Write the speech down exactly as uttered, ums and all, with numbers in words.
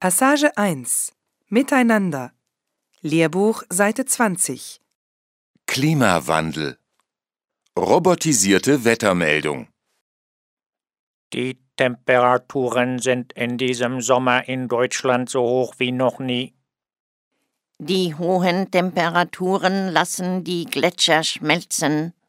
Passage eins. Miteinander. Lehrbuch, Seite zwanzig. Klimawandel. Robotisierte Wettermeldung. Die Temperaturen sind in diesem Sommer in Deutschland so hoch wie noch nie. Die hohen Temperaturen lassen die Gletscher schmelzen.